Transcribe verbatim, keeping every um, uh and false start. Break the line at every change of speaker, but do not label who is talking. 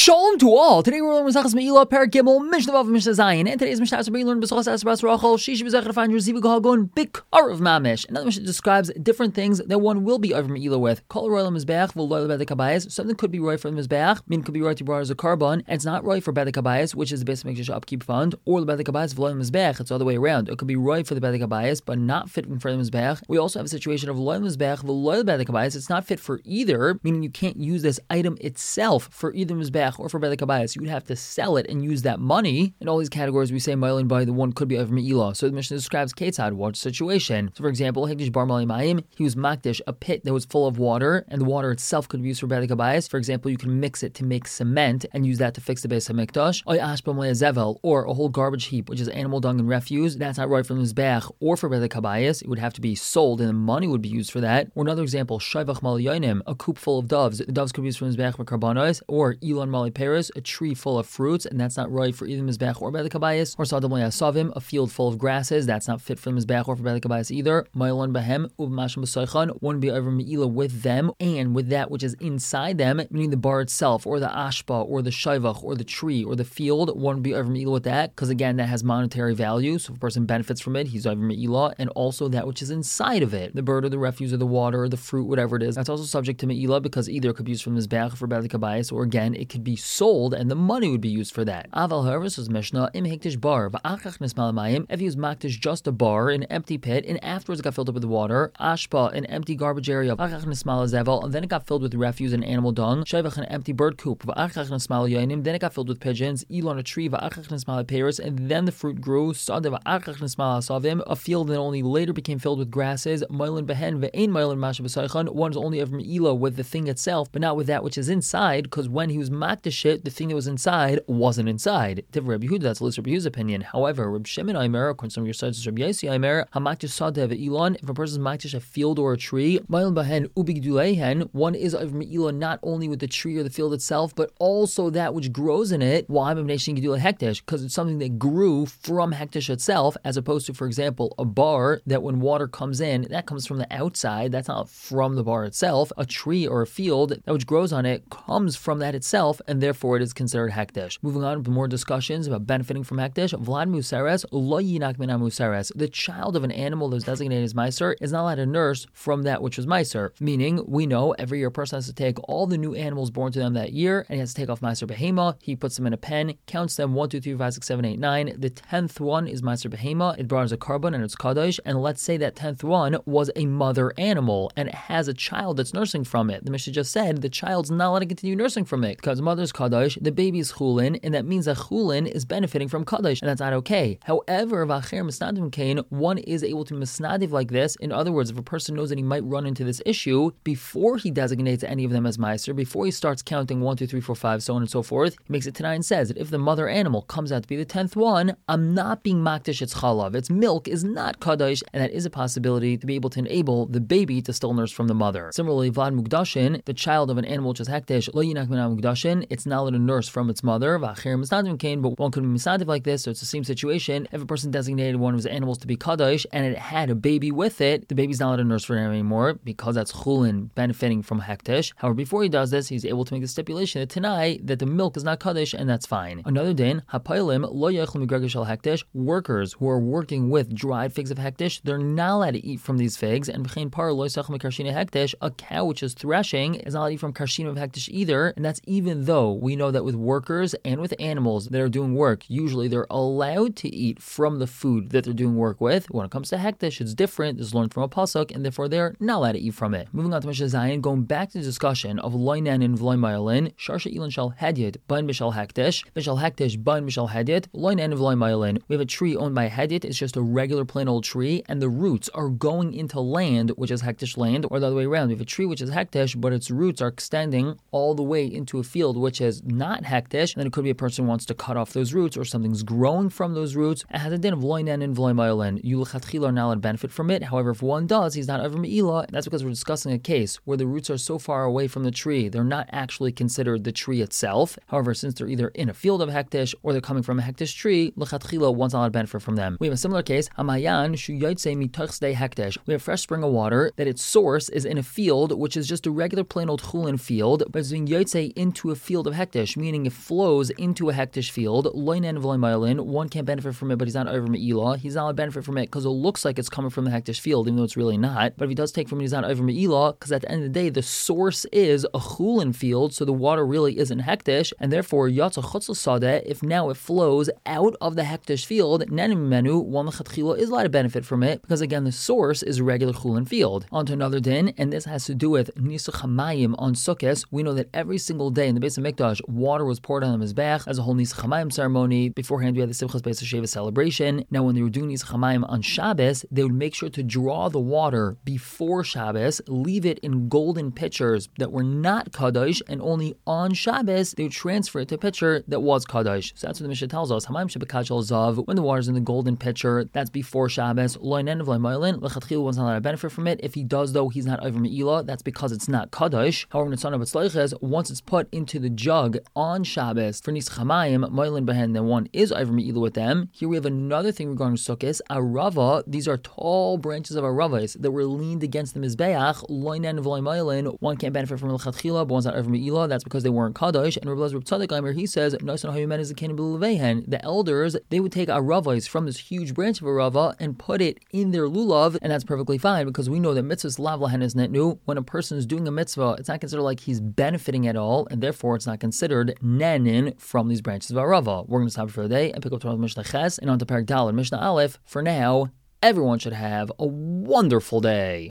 Shalom to all. Today we're learning Mesachas Meila, Perek Gimel, Mishnah Vav, Mishnah Zayin. And today's Mishnah we learn B'Sachas Asbas Rachel, Shishi B'Zachar Fan Yerziv Gahagon, Bikar of Mamish. Another Mishnah describes different things that one will be over Meila with. Kol Royal Mizbeach, V'Loyal Bedek Habayis. Something could be right for the Mizbeach, meaning could be right to bar as a carbon, and it's not right for Bedek Habayis, which is the basic Mikdash upkeep fund, or the Bedek Habayis V'Loyal Mizbeach. It's the other way around. It could be right for the Bedek Habayis, but not fit for the Mizbeach. We also have a situation of Loyal Mizbeach, V'Loyal Bedek Habayis. It's not fit for either, meaning you can't use this item itself for either Mizbeach or for Bedek Habayis. So you would have to sell it and use that money. In all these categories, we say Mailin by the one could be over Me'ilah. So the Mishnah describes Ketzad, what situation. So for example, Hektish Bar Mali Mayim, he was Makdish, a pit that was full of water, and the water itself could be used for Bedek Habayis. For example, you can mix it to make cement and use that to fix the Beis HaMikdash. Oy Ashba Mali Zevel, or a whole garbage heap, which is animal dung and refuse. That's not right for the Mizbeach or for Bedek Habayis. It would have to be sold, and the money would be used for that. Or another example, Shaivach Mali Yonim, a coop full of doves. The doves could be used for Mizbeach for Karbanos, or Elon Mali Peres, a tree full of fruits, and that's not right for either Mizbeach or Bedek Habayis. Or Sadam Asavim, a field full of grasses, that's not fit for the Mizbeach or for Bedek Habayis either. Mailon Behem, Ubmashim B'Soichan, wouldn't be over Me'ilah with them, and with that which is inside them, meaning the bar itself, or the ashpa, or the shaivach, or the tree, or the field, wouldn't be over Me'ilah with that, because again, that has monetary value, so if a person benefits from it, he's over Me'ilah, and also that which is inside of it, the bird, or the refuse, or the water, or the fruit, whatever it is, that's also subject to Me'ilah, because either it could be used from Mizbeach or for Bedek Habayis, or again, it could be sold, and the money would be used for that. Aval, however, says Mishnah, im hektish bar, va'achach nismal mayim, if he was maktish just a bar, an empty pit, and afterwards it got filled up with water, ashpa, an empty garbage area, va'achach nismal zevel, and then it got filled with refuse and animal dung, shaivach, an empty bird coop, va'achach nismal yoinim, then it got filled with pigeons, elon, a tree, va'achach nismal pears, and then the fruit grew, sada, va'achach nismal asavim, a field that only later became filled with grasses, moilin behen, ve'ein moilin masha b'saychan, one is only ever me'ilah with the thing itself, but not with that which is inside, because when he was maktish it, the thing that was inside wasn't inside. Div Rabbi Yehuda, that's at least Rabbi Yehuda's opinion. However, Rabbi Shimon Aimer, according to some of your sides, Rabbi Yossi Aimer, hamaktish sadeh ve'ilon, if a person is maktish a field or a tree, ma'il bahen ubigdulehen, one is of me'ilah not only with the tree or the field itself, but also that which grows in it. Why? Because it's something that grew from hektish itself, as opposed to, for example, a bar that when water comes in, that comes from the outside, that's not from the bar itself. A tree or a field that which grows on it comes from that itself, and therefore it is considered hektish. Moving on to more discussions about benefiting from hektish. Vlad musares lo yinak mina musares. The child of an animal that was designated as meiser is not allowed to nurse from that which was meiser. Meaning, we know every year a person has to take all the new animals born to them that year, and he has to take off meiser behema. He puts them in a pen, counts them one, two, three, five, six, seven, eight, nine. The tenth one is meiser behema. It brought as a carbon and it's kadosh. And let's say that tenth one was a mother animal and it has a child that's nursing from it. The Mishnah just said the child's not allowed to continue nursing from it because mother's kadosh, the baby's chulin, and that means that chulin is benefiting from kadosh, and that's not okay. However, v'acher misnadim kain, one is able to misnadiv like this. In other words, if a person knows that he might run into this issue before he designates any of them as meiser, before he starts counting one, two, three, four, five, so on and so forth, he makes it tonight and says that if the mother animal comes out to be the tenth one, I'm not being makdish its chalav. Its milk is not kadosh, and that is a possibility to be able to enable the baby to still nurse from the mother. Similarly, vlad mugdashin, the child of an animal which is hektish, lo yinak mina mugdashin, it's not allowed to nurse from its mother. V'acher misnadim kain, but one could be misnadiv like this, so it's the same situation. If a person designated one of his animals to be kadosh and it had a baby with it, the baby's not allowed to nurse for him anymore because that's chulin benefiting from hektish. However, before he does this, he's able to make the stipulation that tonight that the milk is not kadosh, and that's fine. Another din, hapailim lo yechlu migragah shel hektish, workers who are working with dried figs of hektish, they're not allowed to eat from these figs. And b'chein par lo yisachel mikarshina hektish, a cow which is threshing is not allowed to eat from karshina of hektish either, and that's even though we know that with workers and with animals that are doing work, usually they're allowed to eat from the food that they're doing work with. When it comes to hektish, it's different. It's learned from a pasuk, and therefore they're not allowed to eat from it. Moving on to Mishnah Zayin, going back to the discussion of loinan and vloimayalin, sharsha ilan shal hedyet, bain b'shal hektish, b'shal hektish, bain b'shal hedyet, loinan and vloimayalin. We have a tree owned by hedyet. It's just a regular plain old tree, and the roots are going into land which is hektish land, or the other way around. We have a tree which is hektish, but its roots are extending all the way into a field which is not hektish, and then it could be a person who wants to cut off those roots, or something's growing from those roots. It has a din of loinan and vloimayalin. You l'chatchila are not allowed to benefit from it. However, if one does, he's not over me'ilah. That's because we're discussing a case where the roots are so far away from the tree, they're not actually considered the tree itself. However, since they're either in a field of hektish or they're coming from a hektish tree, l'chatchila, one's not allowed to benefit from them. We have a similar case, hamayan shu yotzei mitoch sdei hektish. We have fresh spring of water that its source is in a field which is just a regular plain old chulin field, but it's being yotzei into a field field of hektish, meaning it flows into a hektish field. Loinen v'loimailin, one can't benefit from it, but he's not over me'ilah. He's not allowed to benefit from it because it looks like it's coming from the hektish field, even though it's really not. But if he does take from it, he's not over me'ilah, because at the end of the day, the source is a chulin field, so the water really isn't hektish, and therefore yatsa chutz l'sadeh, if now it flows out of the hektish field, nenim menu, one lechatchila is allowed to benefit from it, because again, the source is a regular chulin field. On to another din, and this has to do with Nisuch HaMayim on Sukkot. We know that every single day in the Beis HaMikdash, water was poured on the Mizbech as a whole Nisuch HaMayim ceremony. Beforehand, we had the Simchas Beis HaSheva celebration. Now, when they were doing Nisuch HaMayim on Shabbos, they would make sure to draw the water before Shabbos, leave it in golden pitchers that were not Kadosh, and only on Shabbos, they would transfer it to a pitcher that was Kadosh. So that's what the Mishnah tells us. Hamayim shebekachel zav, when the water's in the golden pitcher, that's before Shabbos. Loinen v'loimailin, lechatchila one's not allowed to benefit from it. If he does, though, he's not over me'ilah. That's because it's not Kadosh. However, Nitzana B'tzleiches, once it's put into the jug on Shabbos for Nisuch HaMayim, Moilin Behen, then one is over me'ilah with them. Here we have another thing regarding Sukkos. A rava, these are tall branches of a ravas that were leaned against the Mizbeach. Loinen v'loimailin, one can't benefit from lechatchila, but one's not over me'ilah. That's because they weren't Kadosh. And Rabbi Elazar Tzaddik Aimer, he says, the elders, they would take a ravas from this huge branch of a rava and put it in their lulav, and that's perfectly fine, because we know that mitzvahs lav lahen is netnu. When a person is doing a mitzvah, it's not considered like he's benefiting at all, and therefore it's not considered nenin from these branches of a rava. We're going to stop for the day and pick up tomorrow Mishnah Ches and on to Parak Dal and Mishnah Aleph. For now, everyone should have a wonderful day.